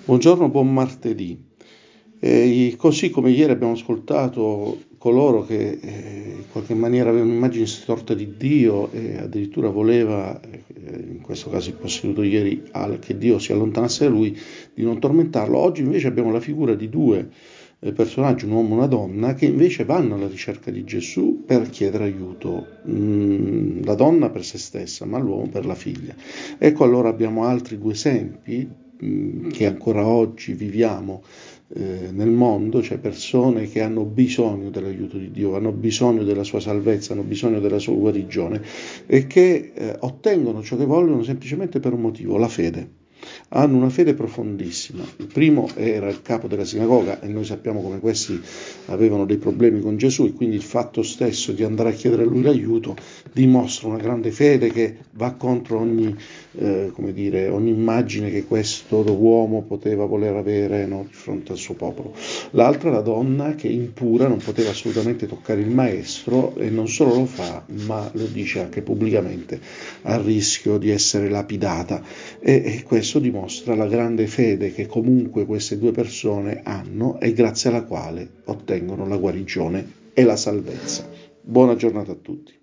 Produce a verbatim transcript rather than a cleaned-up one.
Buongiorno, buon martedì. E così come ieri abbiamo ascoltato coloro che eh, in qualche maniera avevano immagini storte di Dio e addirittura voleva, eh, in questo caso il posseduto ieri, al, che Dio si allontanasse da lui, di non tormentarlo, oggi invece abbiamo la figura di due eh, personaggi, un uomo e una donna, che invece vanno alla ricerca di Gesù per chiedere aiuto, mm, la donna per se stessa, ma l'uomo per la figlia. Ecco, allora abbiamo altri due esempi che ancora oggi viviamo eh, nel mondo, cioè persone che hanno bisogno dell'aiuto di Dio, hanno bisogno della sua salvezza, hanno bisogno della sua guarigione e che eh, ottengono ciò che vogliono semplicemente per un motivo, la fede. Hanno una fede profondissima. Il primo era il capo della sinagoga e noi sappiamo come questi avevano dei problemi con Gesù e quindi il fatto stesso di andare a chiedere a lui l'aiuto dimostra una grande fede che va contro ogni, eh, come dire, ogni immagine che questo uomo poteva voler avere, no, di fronte al suo popolo. L'altra, la donna, che impura non poteva assolutamente toccare il maestro e non solo lo fa, ma lo dice anche pubblicamente a rischio di essere lapidata e, e questo dimostra la grande fede che comunque queste due persone hanno e grazie alla quale ottengono la guarigione e la salvezza. Buona giornata a tutti.